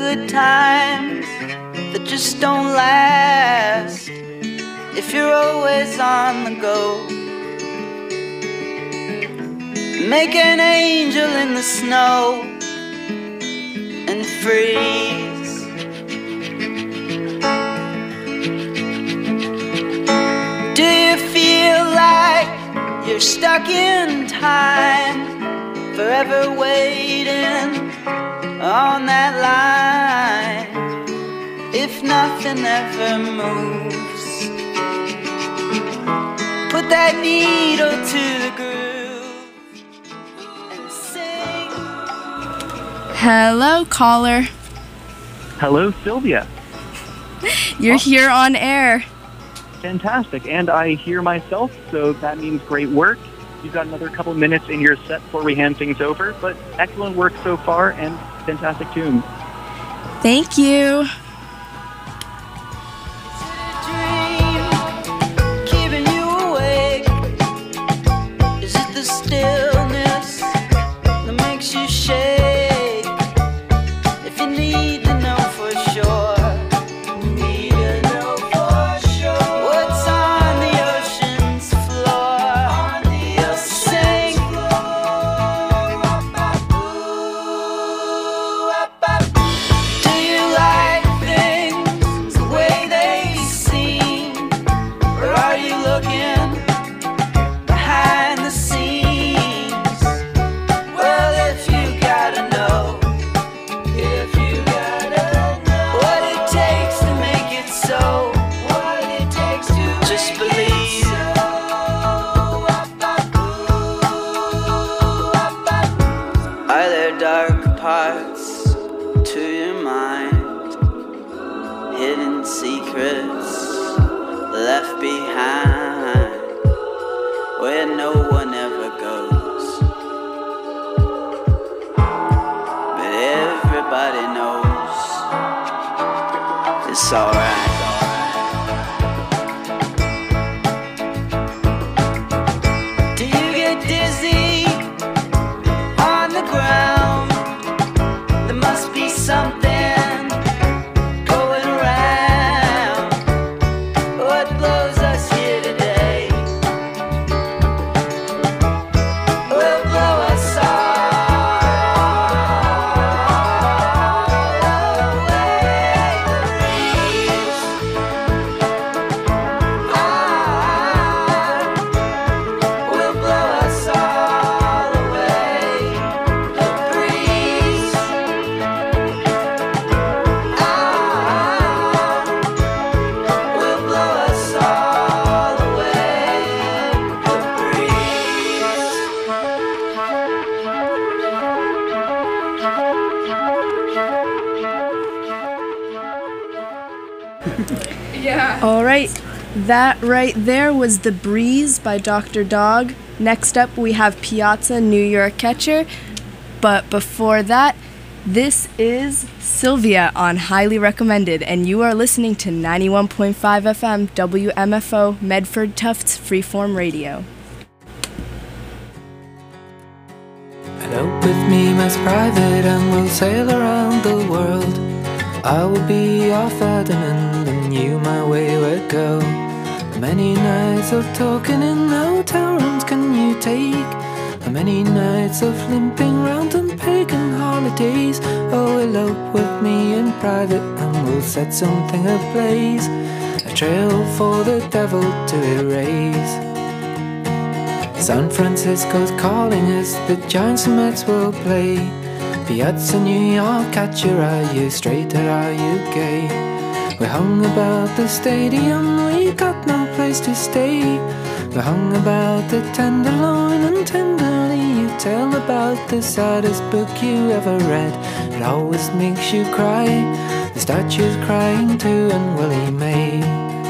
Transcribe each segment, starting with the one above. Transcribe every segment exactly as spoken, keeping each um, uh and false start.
good times that just don't last if you're always on the go. Make an angel in the snow and freeze. Do you feel like you're stuck in time, forever waiting on that line? If nothing ever moves, put that needle to the groove and sing. Hello, caller. Hello, Sylvia. You're oh. here on air. Fantastic. And I hear myself, so that means great work. You've got another couple minutes in your set before we hand things over, but excellent work so far and fantastic tune. Thank you. Stillness that makes you shake. If you need to know for sure, need to know for sure what's on the ocean's floor. On the ocean's floor. Do you like things the way they seem, or are you looking behind the scenes? Parts to your mind, hidden secrets left behind, where no one ever goes, but everybody knows it's alright. Do you get dizzy on the ground? Something going around. What blows us here today will blow us all away. Breeze. Ah, will blow us all away. The breeze. Yeah. All right. That right there was The Breeze by Doctor Dog. Next up, we have Piazza, New York Catcher. But before that, this is Sylvia on Highly Recommended, and you are listening to ninety-one point five F M W M F O Medford Tufts Freeform Radio. Elope with me, Miss Private, and we'll sail around the world. I will be your Ferdinand, and you my wayward girl. How many nights of talking in hotel rooms can you take? How many nights of limping round on pagan holidays? Oh, elope with me in private, and we'll set something ablaze, a trail for the devil to erase. San Francisco's calling us, the Giants and Mets will play. Piazza, New York Catcher, are you straight or are you gay? We hung about the stadium, we got no place to stay. We hung about the Tenderloin, and tenderly you tell about the saddest book you ever read. It always makes you cry, the statue's crying too, and Willie May.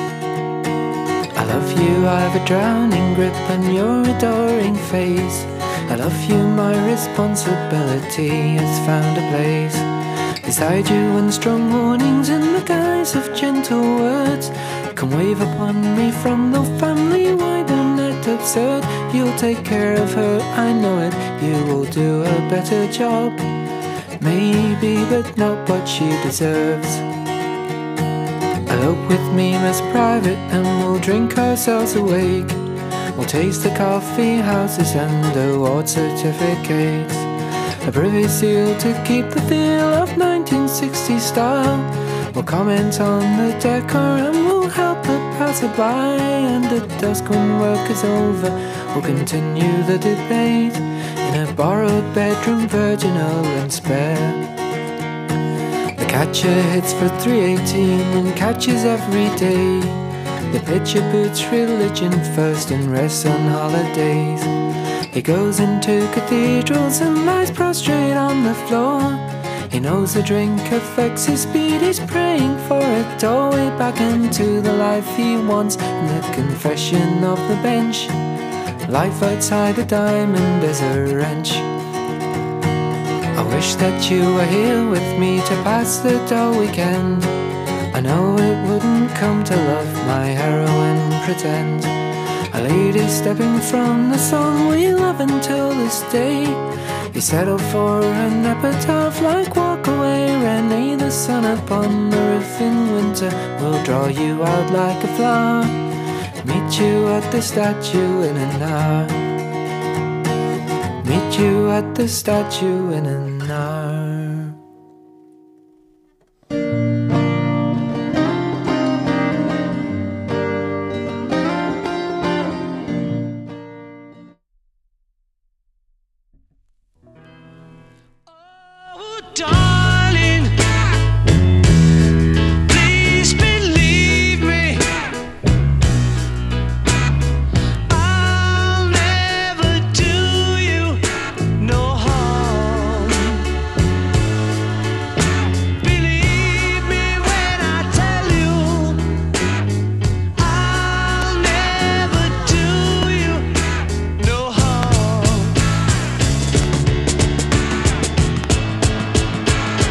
I love you, I've a drowning grip on your adoring face. I love you, my responsibility has found a place beside you, and strong warnings in the guise of gentle words come wave upon me from the family wide and net absurd. You'll take care of her, I know it, you will do a better job. Maybe, but not what she deserves. Elope with me, Miss Private, and we'll drink ourselves awake. We'll taste the coffee houses and award certificates. A privy seal to keep the feel of nineteen sixties style. We'll comment on the decor and we'll help the passerby. And at dusk when work is over, we'll continue the debate in a borrowed bedroom, virginal and spare. The catcher hits for three eighteen and catches every day. The pitcher puts religion first and rests on holidays. He goes into cathedrals and lies prostrate on the floor. He knows the drink affects his speed, he's praying for a doorway back into the life he wants. And the confession of the bench, life outside the diamond is a wrench. I wish that you were here with me to pass the dull weekend. I know it wouldn't come to love my heroine pretend. A lady stepping from the song we love until this day. You settle for an epitaph like walk away, Renee. The sun upon the roof in winter will draw you out like a flower. Meet you at the statue in an hour. Meet you at the statue in an hour. Darling, please believe me, I'll never do you no harm. Believe me when I tell you, I'll never do you no harm.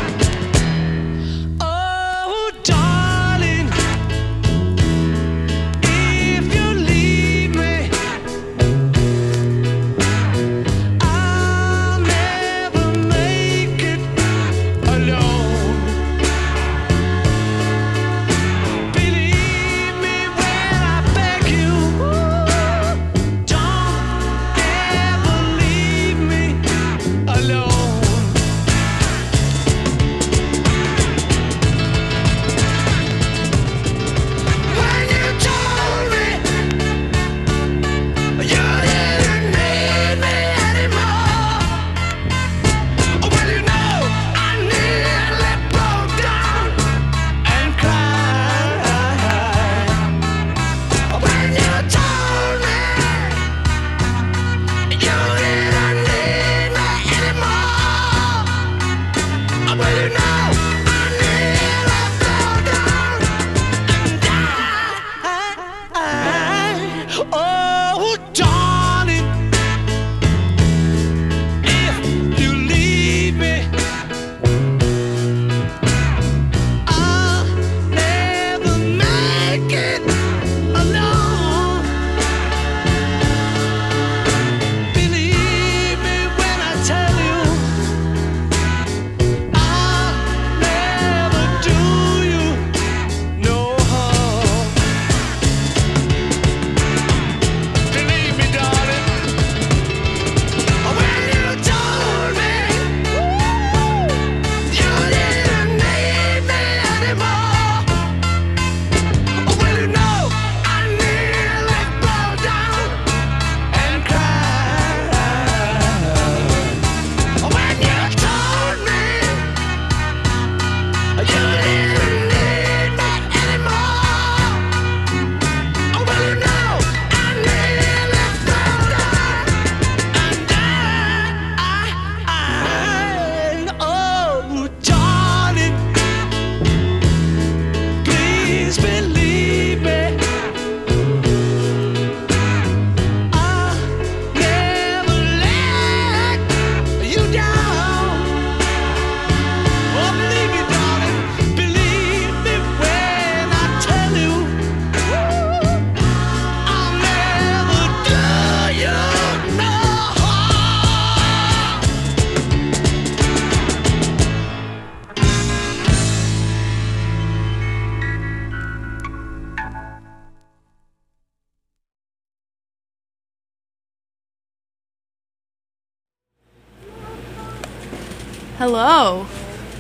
Hello.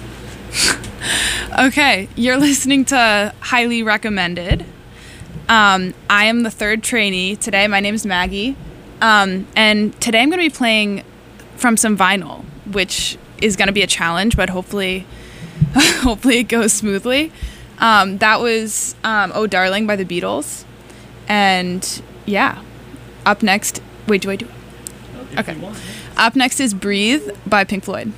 Okay, you're listening to Highly Recommended. Um, I am the third trainee today. My name is Maggie. Um, and today I'm going to be playing from some vinyl, which is going to be a challenge, but hopefully hopefully it goes smoothly. Um, that was um, Oh Darling by the Beatles. And yeah, up next... Wait, do I do it? Okay. Up next is Breathe by Pink Floyd.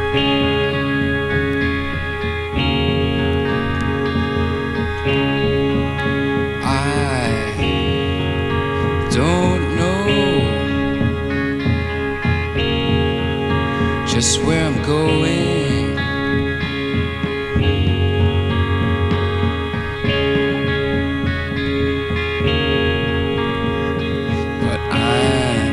I don't know just where I'm going. But I'm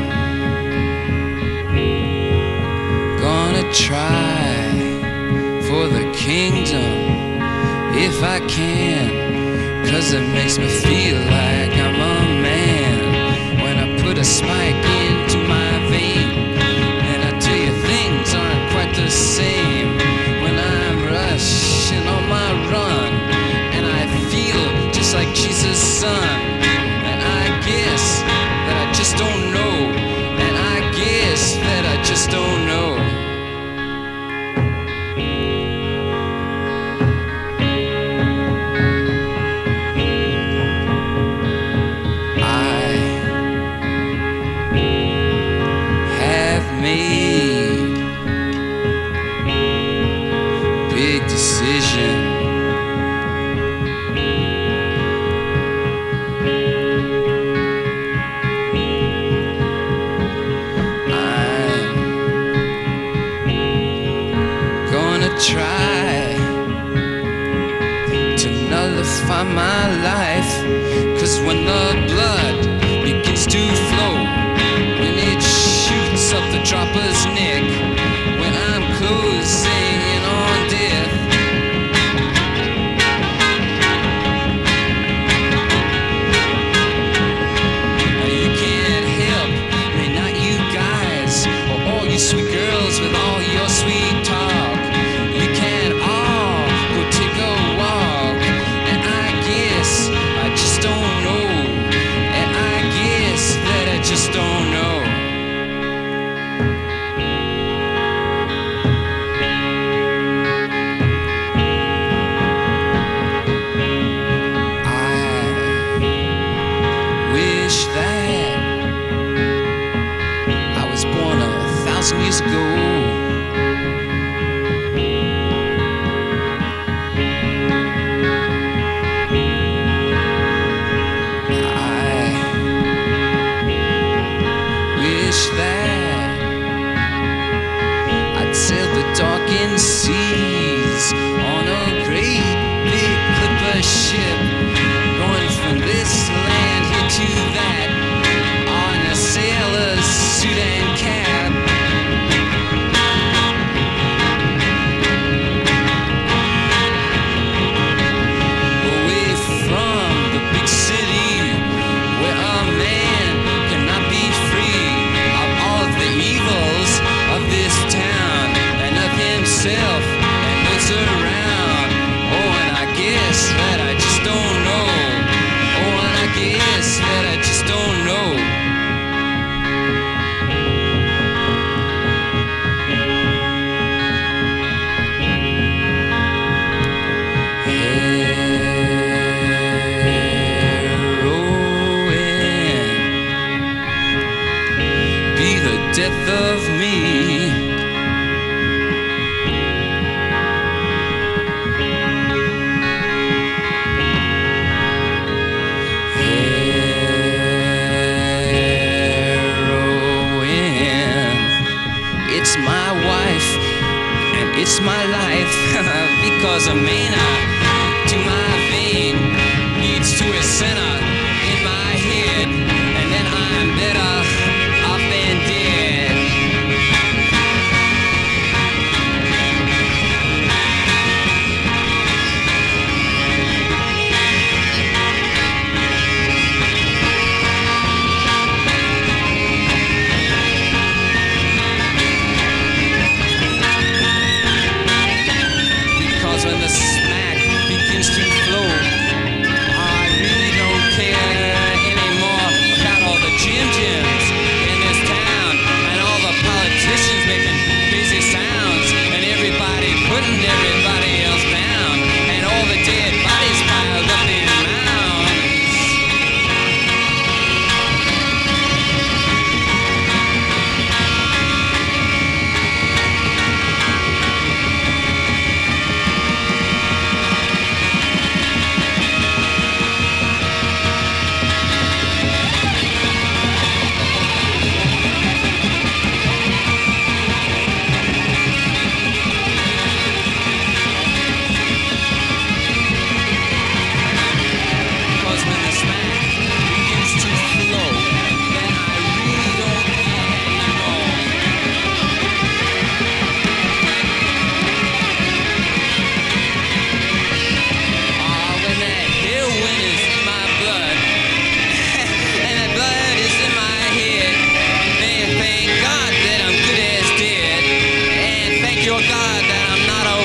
gonna try for the kingdom if I can, 'cause it makes me feel like I'm a man when I put a spike into my vein. And I tell you, things aren't quite the same when I'm rushing on my run, and I feel just like Jesus' son. And I guess that I just don't know, and I guess that I just don't know. Made big decision. I'm gonna try to nullify my life, 'cause when the blood begins to flow, when it shoots up the dropper's neck, when I'm closing in on death, you can't help me, not you guys, or all you sweet girls with all your sweet talk. You can all go take a walk, and I guess I just don't know, and I guess that I just don't know. Years ago, I wish that I'd sail the darkened seas on a great big clipper ship, going from this land here to that on a sailor's suit and cap. And what's around. Oh, and I guess that I just don't know. Oh, and I guess that I just don't know. Heroin, be the death of me. It's my wife and it's my life, because a mana to my vein leads to a center in my head, and then I'm better off than dead. When the smack begins to flow, I really don't care.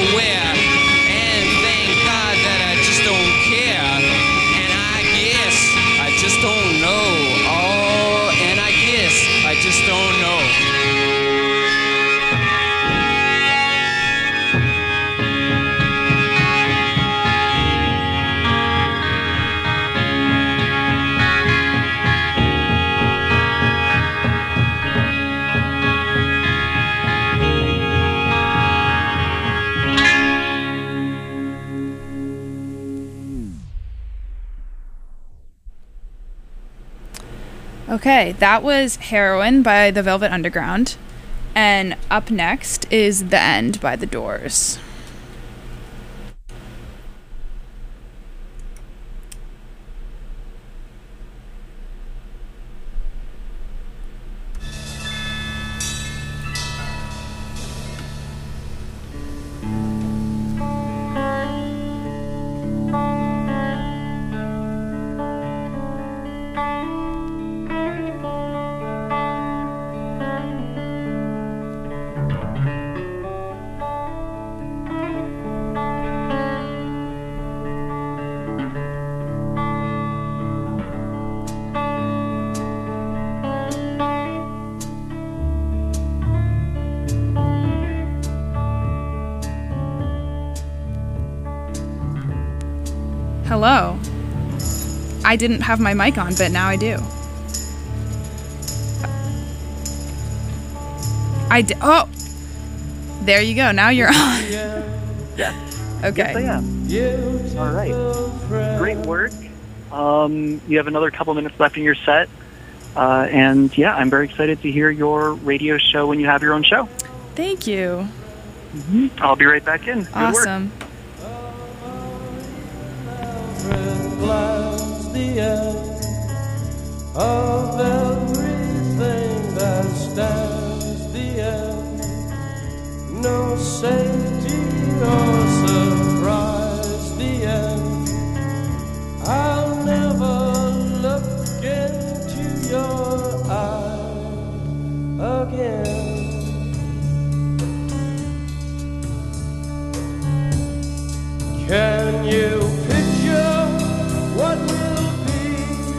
nowhere. And thank God that I just don't care. And I guess I just don't know. Oh, and I guess I just don't know. Okay, that was Heroin by the Velvet Underground. And up next is The End by The Doors. Hello. I didn't have my mic on, but now I do. I di- oh! There you go. Now you're on. Yes. Okay. Yes, I am. All right. Great work. Um, you have another couple minutes left in your set. Uh, and yeah, I'm very excited to hear your radio show when you have your own show. Thank you. Mm-hmm. I'll be right back in. Good Awesome. work. The end of everything that stands the end. No safety or surprise the end. I'll never look into your eyes again. Can you picture what will be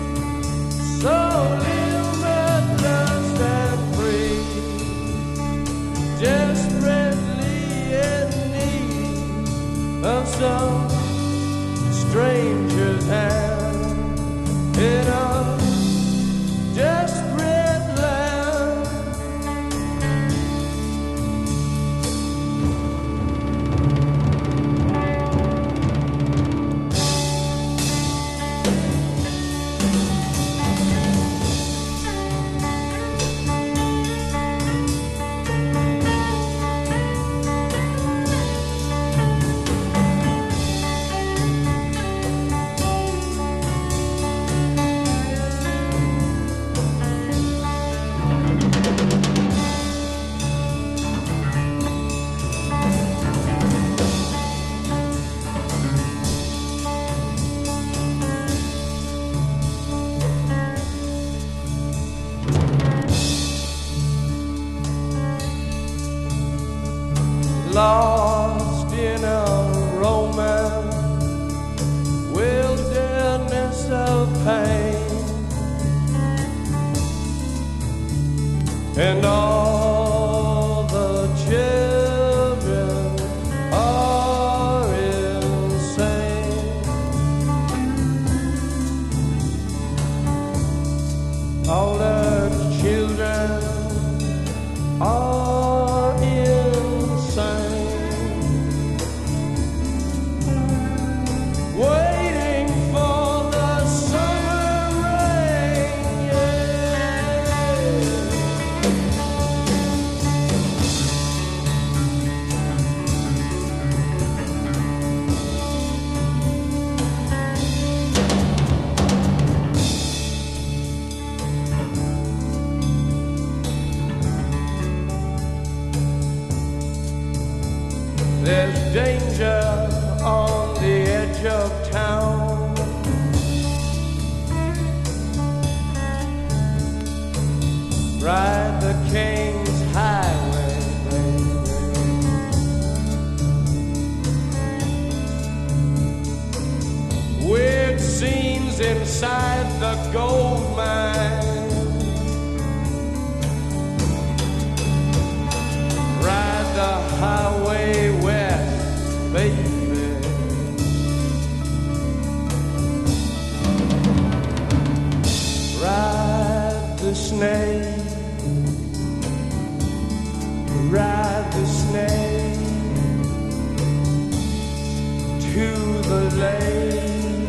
so limitless and free, desperately in need of some stranger's hand in a desperate land? Lost in a romance, wilderness of pain, and all the children are insane. All the children are insane. Waiting for the summer rain, yeah. There's danger on the edge of town. Ride the King's Highway, baby. inside the gold mine. Ride the highway west, baby. Ride the snake, ride the snake to the lake,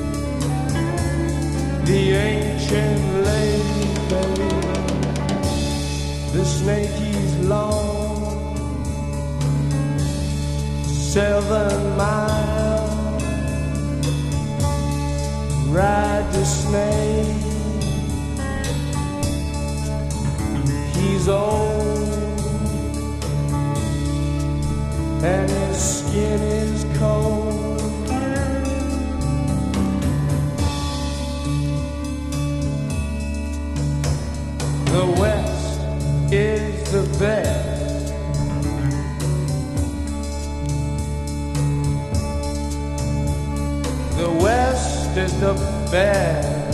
the ancient lake, baby. The snake is long, seven miles. Ride the snake, he's old and his skin is cold. The West is the best. The West is the best.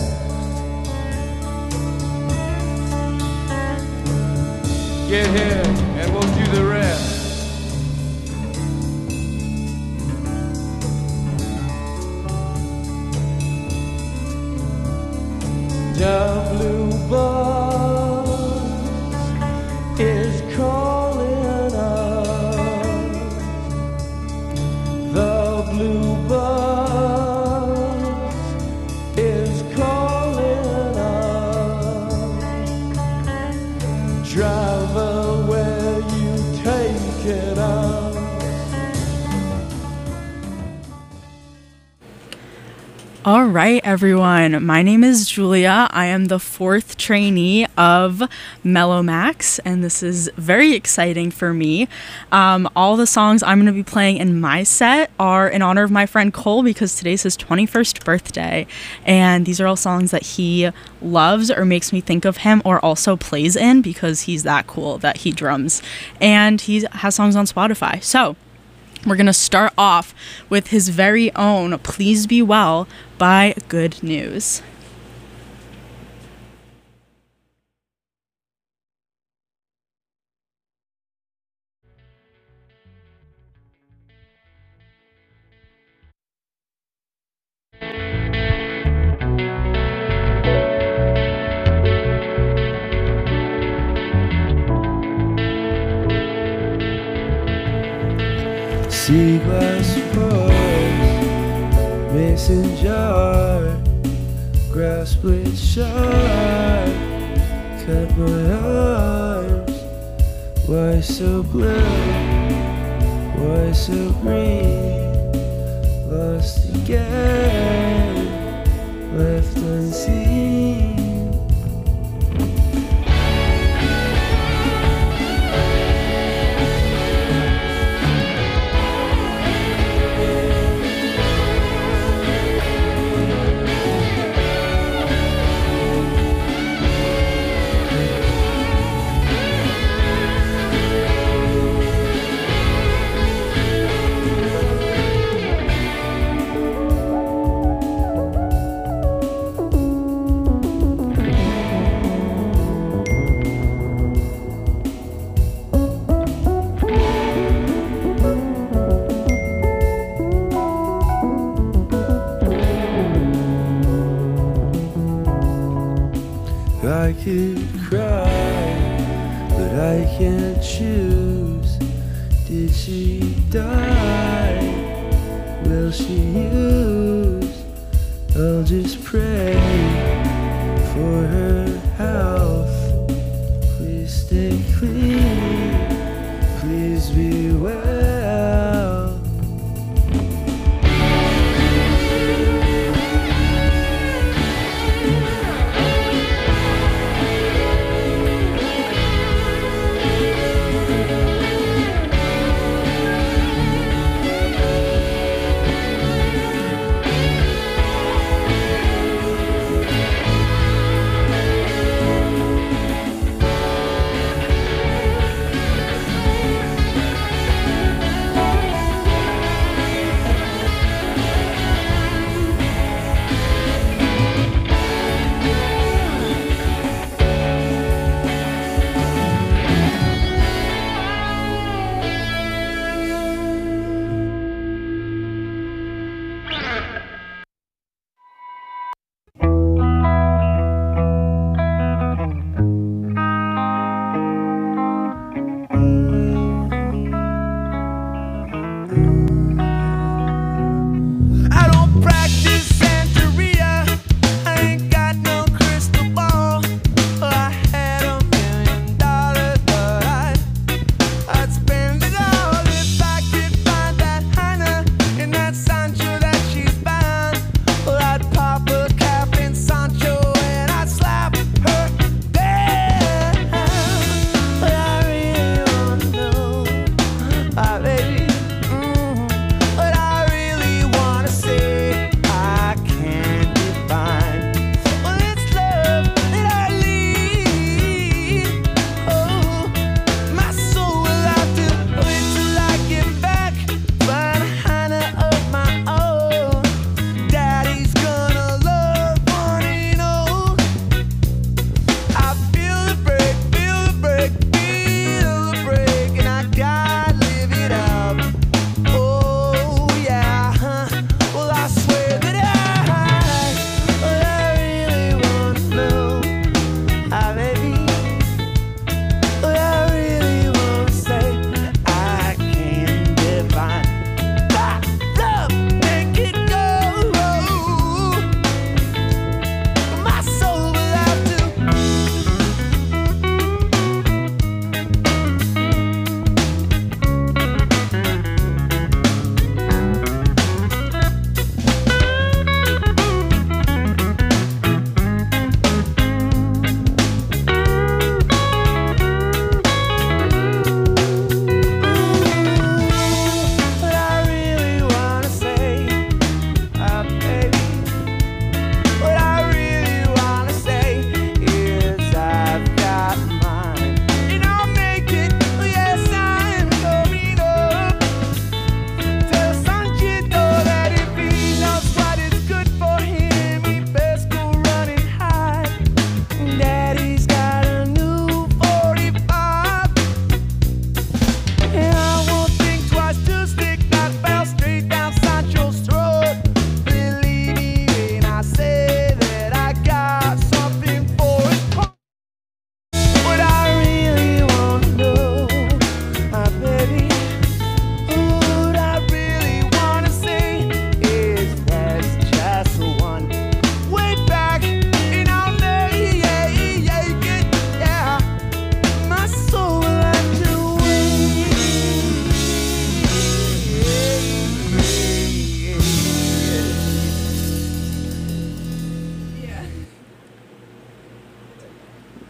Get here and we'll do the rest. The blue bus is calling us. The blue bus is calling us. Driver, where you taking us? All right, everyone. My name is Julia. I am the fourth trainee of Mellomax, and this is very exciting for me. Um, all the songs I'm going to be playing in my set are in honor of my friend Cole because today's his twenty-first birthday, and these are all songs that he loves or makes me think of him or also plays in because he's that cool that he drums, and he has songs on Spotify. So we're going to start off with his very own Please Be Well by Good News. See glass pours, mason jar, grass blade sharp, cut my arms. Why so blue? Why so green? Lost again, left unseen. I could cry, but I can't choose. Did she die? Will she use? I'll just pray for her health. Please stay clean, please be well.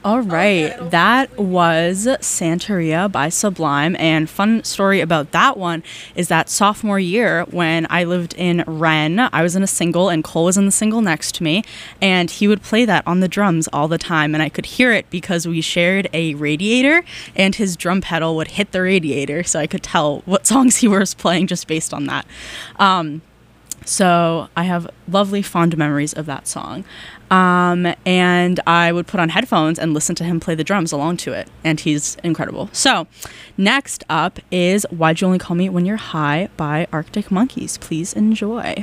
All right, that was Santeria by Sublime, and fun story about that one is that sophomore year when I lived in Rennes, I was in a single and Cole was in the single next to me, and he would play that on the drums all the time, and I could hear it because we shared a radiator and his drum pedal would hit the radiator, so I could tell what songs he was playing just based on that. Um, so I have lovely fond memories of that song. Um, and I would put on headphones and listen to him play the drums along to it. And he's incredible. So next up is Why'd You Only Call Me When You're High by Arctic Monkeys. Please enjoy.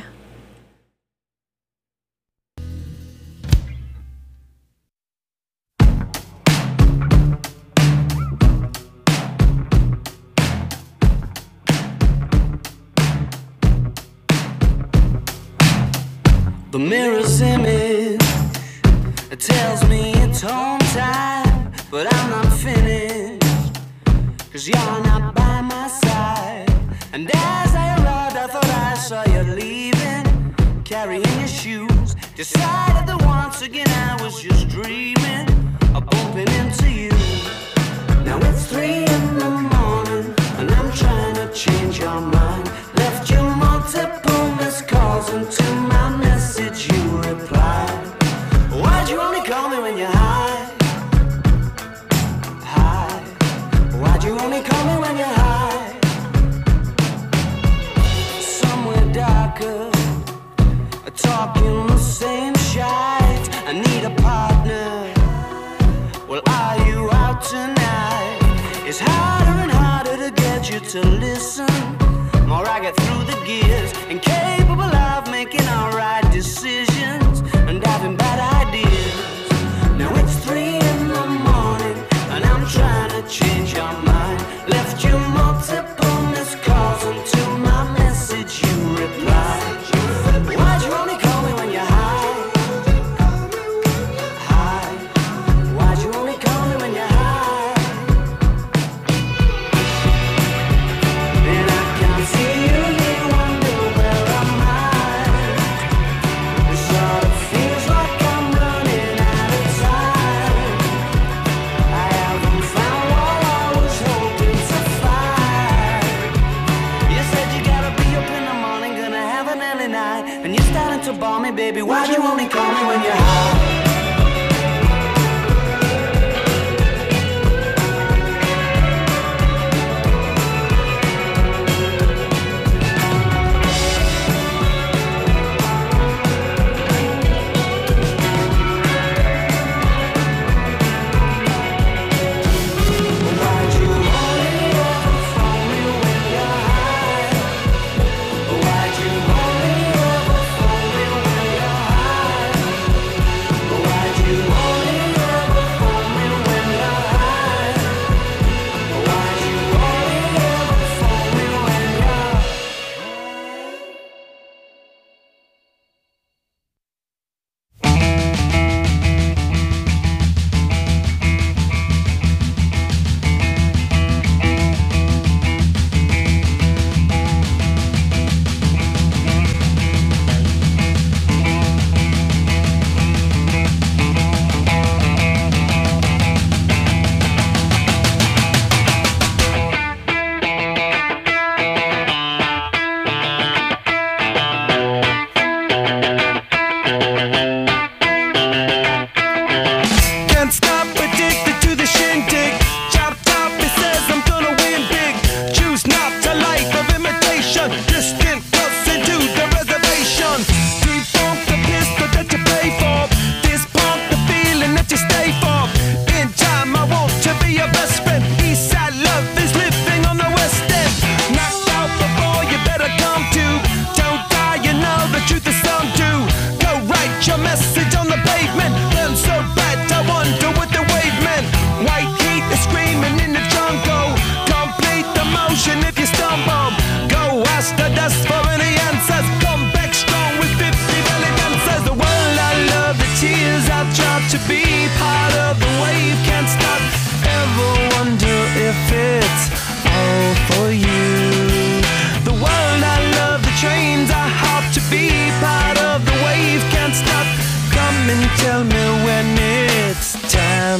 The mirror's image, it tells me it's home time, but I'm not finished, cause you're not by my side. And as I arrived, I thought I saw you leaving, carrying your shoes. Decided that once again I was just dreaming of bumping into you. Now it's three in the morning, and I'm trying to change your mind. Left you multiple missed calls into my message, you replied. Why'd you only call me when you're high? High. Why'd you only call me when you're high? Somewhere darker, talking the same shite. I need a partner. Well, are you out tonight? It's harder and harder to get you to listen. More I get through the gears, incapable of making alright decisions and having bad ideas. Now it's three in the morning, and I'm trying to change your mind. Left you multiple missed calls into my message, you replied. Why'd you only call me when you're high? High. Why'd you only call me when you're high? And I can see you, you wonder where am I? It sort of feels like I'm running out of time. I haven't found what I was hoping to find. You said you gotta be up in the morning, gonna have an early night, and you're starting to bore me, baby. Why'd you only call me when you're high? Why'd you only ever phone me when you're high? Why'd you only ever phone me when you're high? Why'd you only ever phone me when you're high? Why'd you only ever phone me when you're high? Can't stop, addicted to the shindig. Chop top, it says I'm gonna win big. Choose not a life of imitation. Distant close into the reservation. Defunct the pistol that you pay for. This punk the feeling that you stay for. In time, I want to be your best friend. Eastside love is living on the west end. Knocked out before you better come to. Don't die, you know the truth is some do. Go write your message on the pavement. Burn so bright, I wonder what the wave meant. White heat is screaming in the jungle. Complete the motion if you stumble. Go ask the dust for any answers. Come back strong with fifty belly dancers. The world I love, the tears I've tried to be part of the wave. Can't stop, ever wonder if it's all for you. The world I love, the trains I hop to be part of the wave. Can't stop, come and tell me when it's time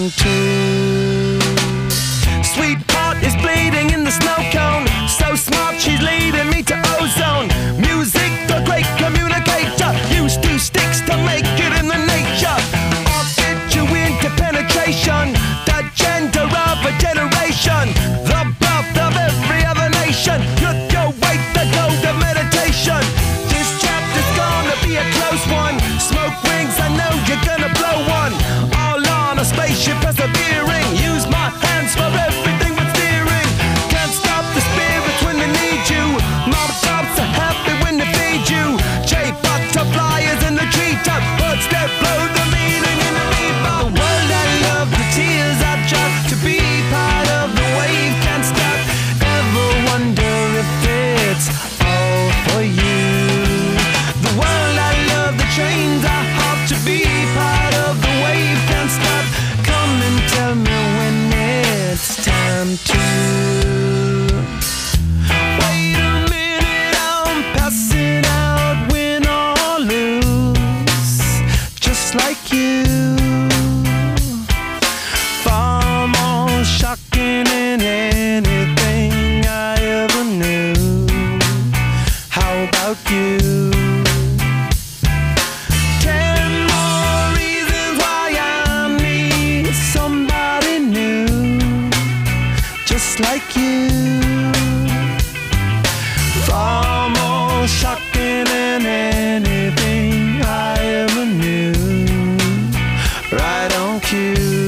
time to. Sweetheart is bleeding in the snow cone. So smart, she's leading me to ozone. Music, the great communicator. Used two sticks to make it in the nature. I'll get you into penetration. The gender of a generation. The birth of every other nation. Look your way, the gold of meditation. This chapter's gonna be a close one. Smoke rings, I know you're gonna blow one. All on a spaceship persevering. Use my hands for everything but steering. Can't stop the spirits when they need you. Mob tops are happy when they feed you. J butterflies in the treetop. Birds that blow the meaning in the meatball. The world I love, the tears I drop. To be part of the wave can't stop. Ever wonder if it's all for you? The world I love, the trains I hop. To be part of the wave can't stop. Come and tell me when it's time to. Wait a minute, I'm passing out, win or lose, just like you. Far more shocking than anything I ever knew. How about you? Ten more reasons why I need somebody new, just like you. Far more shocking than anything I ever knew. Right on cue.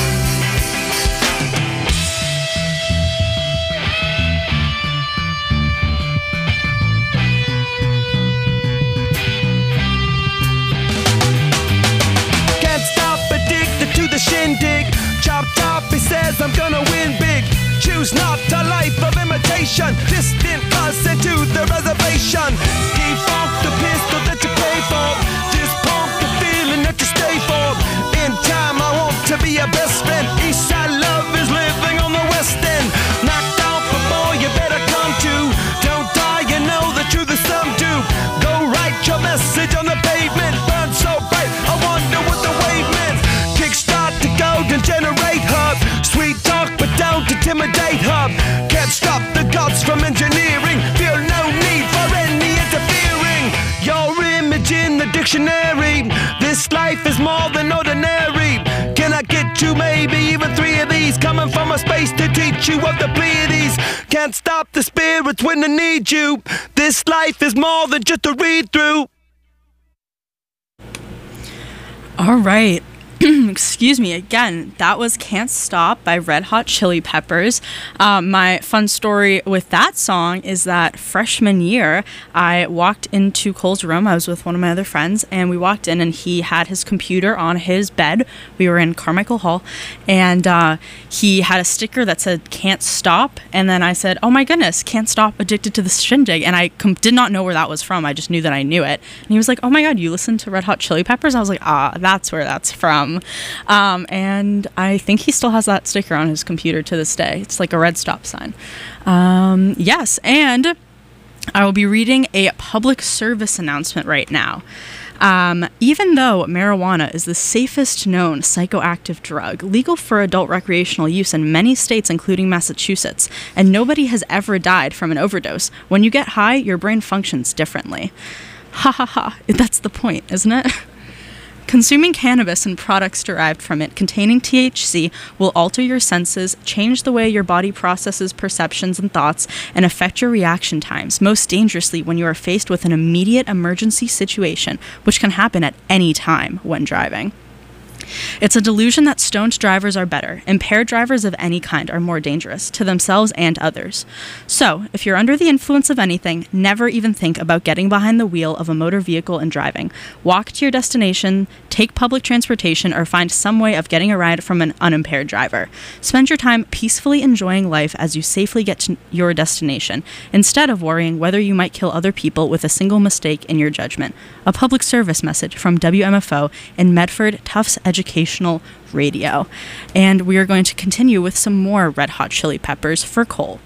Can't stop, addicted to the shindig. Chop top, he says I'm gonna win big. Choose not a life of imitation. Distant us into the reservation. Default the pistol that you pay for. This punk the feeling that you stay for. In time I want to be your best friend. Eastside love is living on the west end. Knocked out before you better come to. Don't die, you know the truth is some do. Go write your message on the pavement. Burn so bright, I wonder what the wave meant. Kickstart the golden generate hub. Sweet talk but don't intimidate hub. Can't stop the gods from engineering. Feel no need for any interfering. Your image in the dictionary. This life is more than ordinary. Can I get you maybe even three of these? Coming from a space to teach you of the Pleiades. Can't stop the spirits when they need you. This life is more than just a read through. All right. Excuse me again. That was Can't Stop by Red Hot Chili Peppers. Um, my fun story with that song is that freshman year, I walked into Cole's room. I was with one of my other friends, and we walked in, and he had his computer on his bed. We were in Carmichael Hall, and uh, he had a sticker that said Can't Stop. And then I said, oh my goodness, Can't Stop, Addicted to the Shindig. And I com- did not know where that was from. I just knew that I knew it. And he was like, oh my God, you listen to Red Hot Chili Peppers? I was like, ah, that's where that's from. Um, and I think he still has that sticker on his computer to this day. It's like a red stop sign. Um, yes, and I will be reading a public service announcement right now. Um, even though marijuana is the safest known psychoactive drug, legal for adult recreational use in many states, including Massachusetts, and nobody has ever died from an overdose, when you get high, your brain functions differently. Ha ha ha. That's the point, isn't it? Consuming cannabis and products derived from it containing T H C will alter your senses, change the way your body processes perceptions and thoughts, and affect your reaction times, most dangerously when you are faced with an immediate emergency situation, which can happen at any time when driving. It's a delusion that stoned drivers are better. Impaired drivers of any kind are more dangerous to themselves and others. So, if you're under the influence of anything, never even think about getting behind the wheel of a motor vehicle and driving. Walk to your destination, take public transportation, or find some way of getting a ride from an unimpaired driver. Spend your time peacefully enjoying life as you safely get to your destination, instead of worrying whether you might kill other people with a single mistake in your judgment. A public service message from W M F O in Medford Tufts Educational Radio. And we are going to continue with some more Red Hot Chili Peppers for Cole.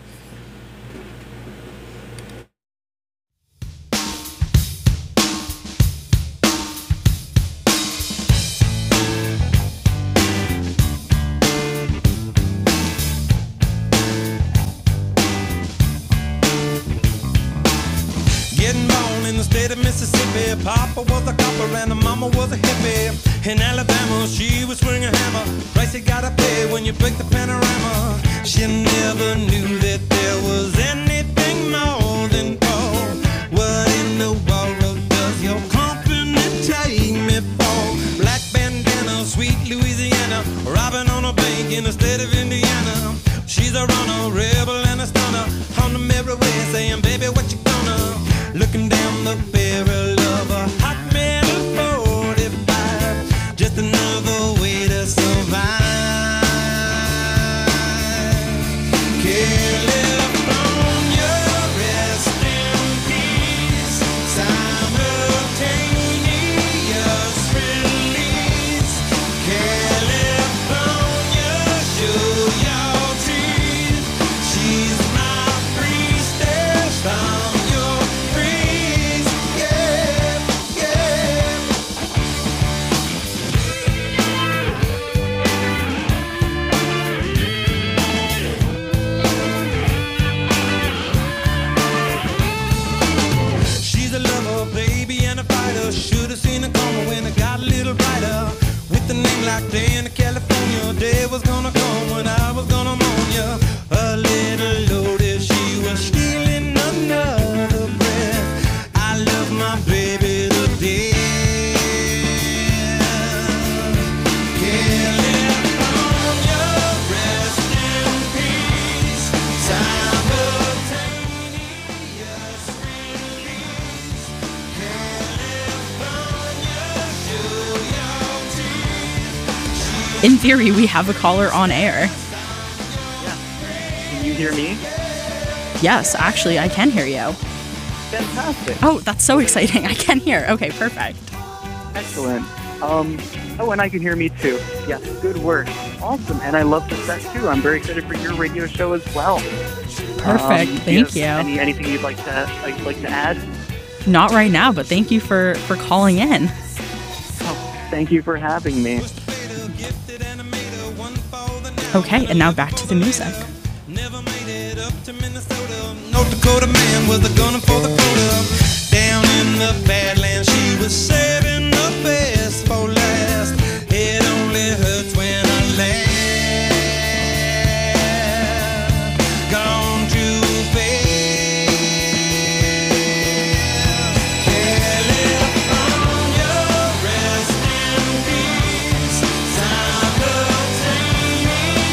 getting born in the state of Mississippi. Papa was a copper and the mama was a hippie. In Alabama, she was swinging a hammer. Price you gotta pay when you break the panorama. She never knew that there was anything more than gold. What in the world does your company take me for? Black bandana, sweet Louisiana, robbing on a bank in the state of Indiana. She's a runner, rebel and a stunner, on the merry way saying, baby, what you gonna? Looking down the barrel of a hot metal forty-five, just another way to survive. California, rest in peace. Simultaneous release. California, show your teeth. She's my priestess. I'm your priest. Yeah, yeah. She's a lover, baby, and a fighter. Should've seen her coming when it got a little brighter. With a name like Dana, California, day was gonna come when I was gonna mourn ya. A little loaded, she was stealing another breath. I love my baby to death. California, rest in peace. Simultaneous release. California, show your teeth. In theory, we have a caller on air. Can you hear me? Yes, actually, I can hear you. Fantastic. Oh, that's so exciting. I can hear. Okay, perfect. Excellent. Um, oh, and I can hear me too. Yes, good work. Awesome. And I love the set too. I'm very excited for your radio show as well. Perfect. Um, Thank do you. have Any, anything you'd like to like, like to add? Not right now, but thank you for, for calling in. Oh, thank you for having me. Okay, and now back to the music. Never made it up to Minnesota. North Dakota man was a gunner for the quota. Down in the Badlands, she was saving the best for last. It only hurts when I laugh. Gone too fast. California, rest in peace. Simultaneous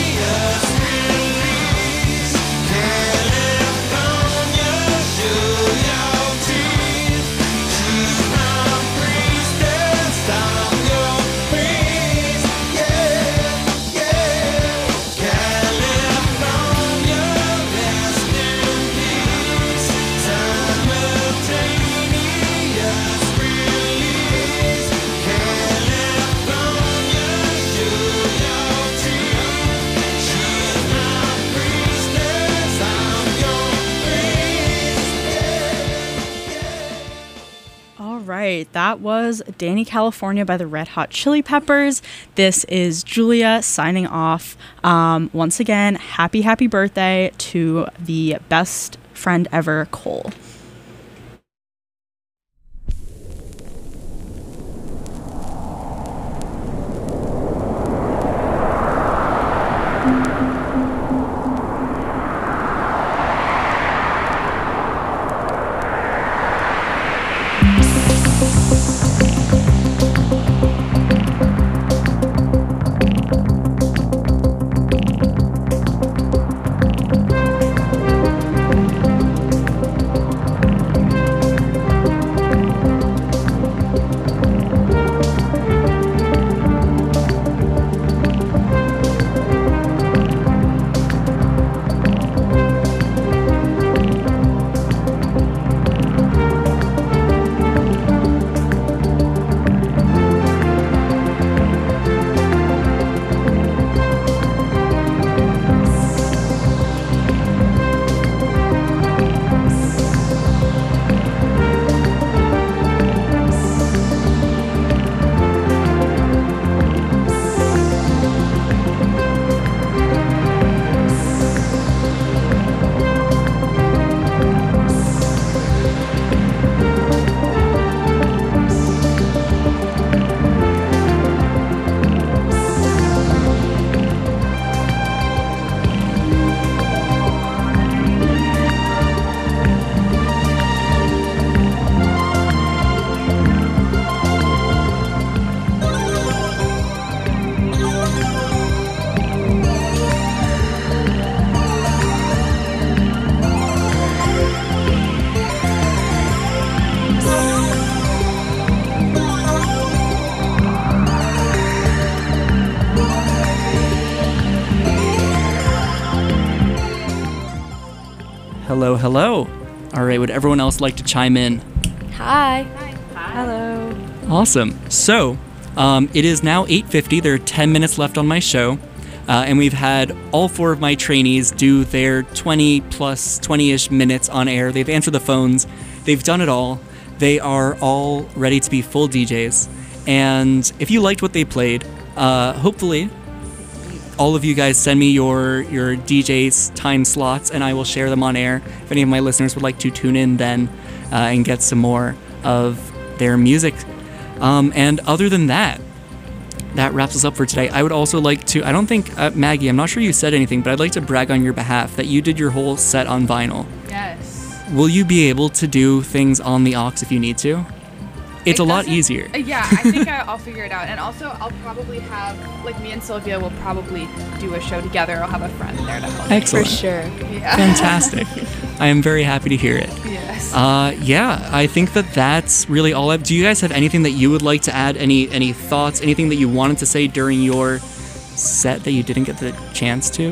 release. California, show your teeth. She's my priestess, I'm your priest. Yeah, yeah. California, rest in peace. Simultaneous release. California, show your teeth. She's my priestess, I'm your priest. All right, that was Danny California by the Red Hot Chili Peppers. This is Julia signing off. Um, once again, happy, happy birthday to the best friend ever, Cole. Hello, hello. All right, would everyone else like to chime in? Hi. Hello. Awesome. So, um, it is now eight fifty. There are ten minutes left on my show. Uh, and we've had all four of my trainees do their twenty plus twenty-ish minutes on air. They've answered the phones. They've done it all. They are all ready to be full D Js. And if you liked what they played, uh, hopefully all of you guys send me your, your D J's time slots and I will share them on air. If any of my listeners would like to tune in then uh, and get some more of their music. Um, and other than that, that wraps us up for today. I would also like to, I don't think, uh, Maggie, I'm not sure you said anything, but I'd like to brag on your behalf that you did your whole set on vinyl. Yes. Will you be able to do things on the aux if you need to? It's It a lot doesn't- easier. uh, Yeah, I think I- I'll figure it out. And also, I'll probably have, like, me and Sylvia will probably do a show together. I'll have a friend there to help. Excellent. For sure. Yeah. Fantastic. I am very happy to hear it. Yes. Uh, yeah, I think that that's really all I've... Do you guys have anything that you would like to add? Any any thoughts? Anything that you wanted to say during your set that you didn't get the chance to?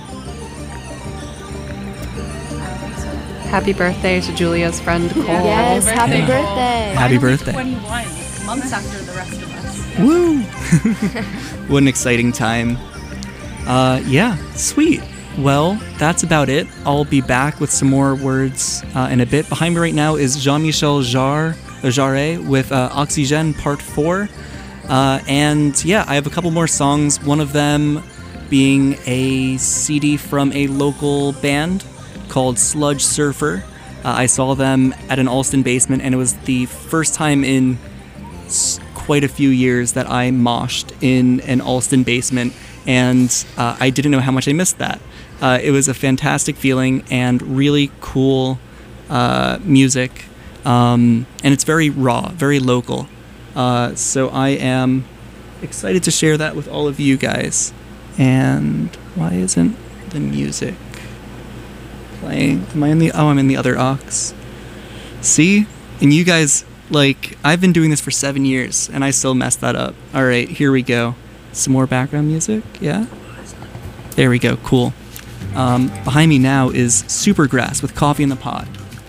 Happy birthday to Julia's friend Cole. Yes, happy Yeah. birthday. Happy birthday. twenty-one, months after the rest of us. Woo! What an exciting time. Uh, yeah, sweet. Well, that's about it. I'll be back with some more words uh, in a bit. Behind me right now is Jean-Michel Jarre, uh, Jarre with uh, Oxygène Part four. Uh, and yeah, I have a couple more songs. One of them being a C D from a local band called Sludge Surfer. Uh, I saw them at an Alston basement, and it was the first time in s- quite a few years that I moshed in an Alston basement, and uh, I didn't know how much I missed that. Uh, it was a fantastic feeling and really cool uh, music, um, and it's very raw, very local. Uh, so I am excited to share that with all of you guys. And why isn't the music playing? Am I in the? Oh, I'm in the other aux. See, and you guys, like, I've been doing this for seven years, and I still messed that up. All right, here we go. Some more background music. Yeah. There we go. Cool. Um, behind me now is Supergrass with Coffee in the Pot.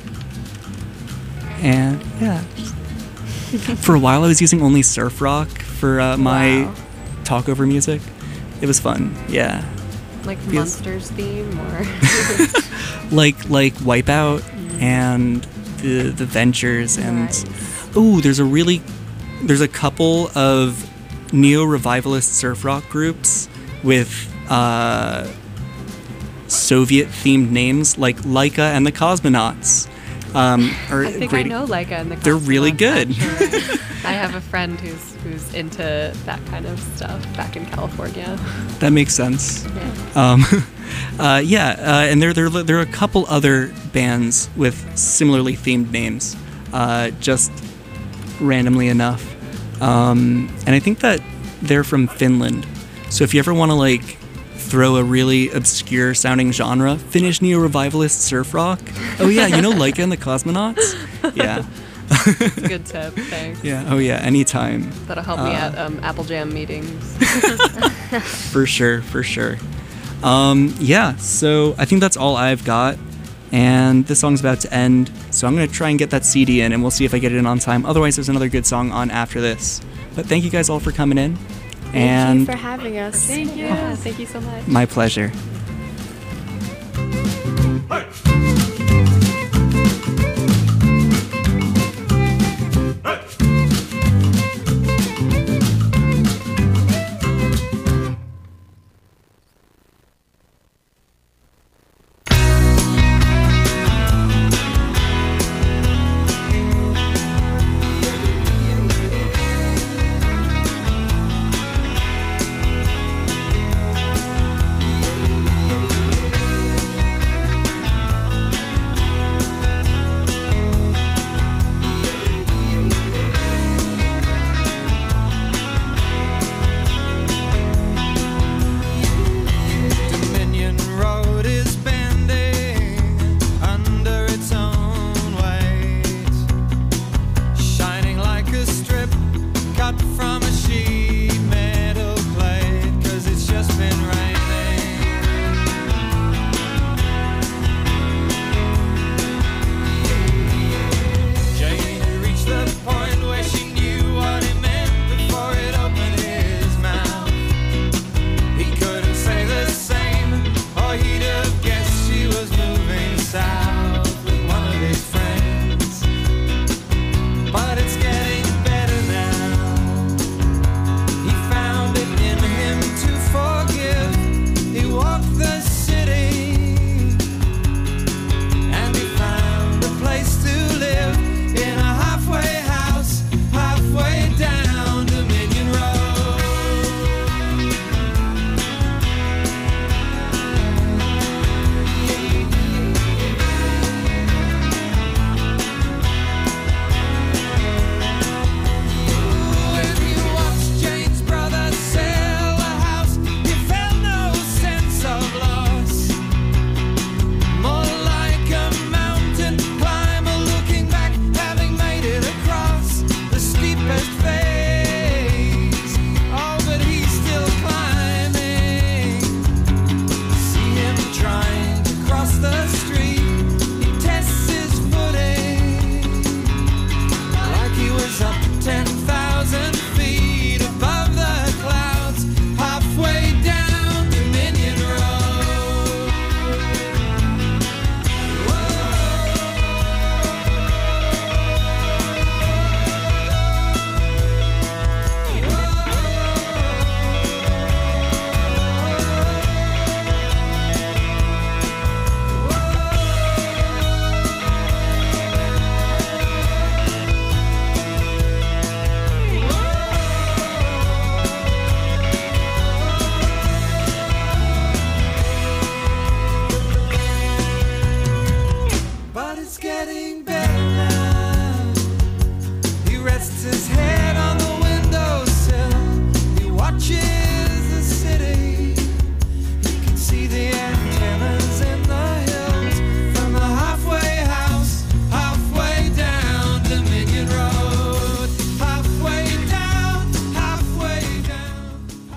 And yeah. For a while I was using only surf rock for uh, my Wow. talk over music. It was fun. Yeah. Like Feels- Monsters theme or Like like Wipeout and the the Ventures and oh, there's a really there's a couple of neo-revivalist surf rock groups with uh Soviet-themed names like Laika and the Cosmonauts. Um, are I think great. I know Laika and the They're really good. Cosmonauts, actually. I have a friend who's who's into that kind of stuff back in California. That makes sense. Yeah. Um, uh, yeah, uh, and there, there, there are a couple other bands with similarly themed names, uh, just randomly enough. Um, and I think that they're from Finland. So if you ever want to like throw a really obscure sounding genre, Finnish neo-revivalist surf rock. Oh yeah, you know Laika and the Cosmonauts? Yeah. It's a good tip. Thanks. Yeah. Oh yeah. Anytime. That'll help me Uh, at um, Apple Jam meetings. For sure. For sure. Um, yeah. So I think that's all I've got, and this song's about to end. So I'm gonna try and get that C D in, and we'll see if I get it in on time. Otherwise, there's another good song on after this. But thank you guys all for coming in. Thank and you for having us. Thank you. Yeah, thank you so much. my pleasure.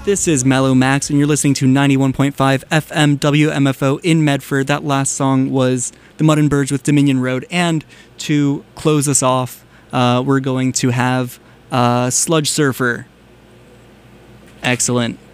This is Mellow Max, and you're listening to ninety-one point five F M W M F O in Medford. That last song was The Mud and Birds with Dominion Road. And to close us off, uh, we're going to have uh, Sludge Surfer. Excellent.